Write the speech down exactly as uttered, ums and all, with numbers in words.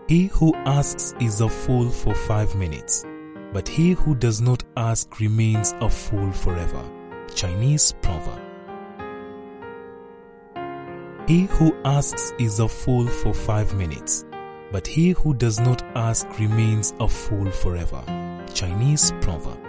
He who asks is a fool for five minutes, but he who does not ask remains a fool forever. Chinese proverb. He who asks is a fool for five minutes, but he who does not ask remains a fool forever. Chinese proverb.